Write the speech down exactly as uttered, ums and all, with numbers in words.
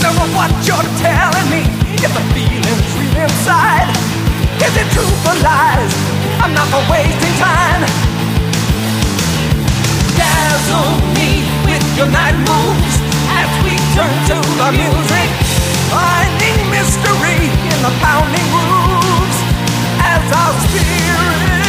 Tell me what you're telling me. If the feeling's real inside, is it truth or lies? I'm not for wasting time. Dazzle me with your night moves as we turn to the music, finding mystery in the pounding grooves as our spirit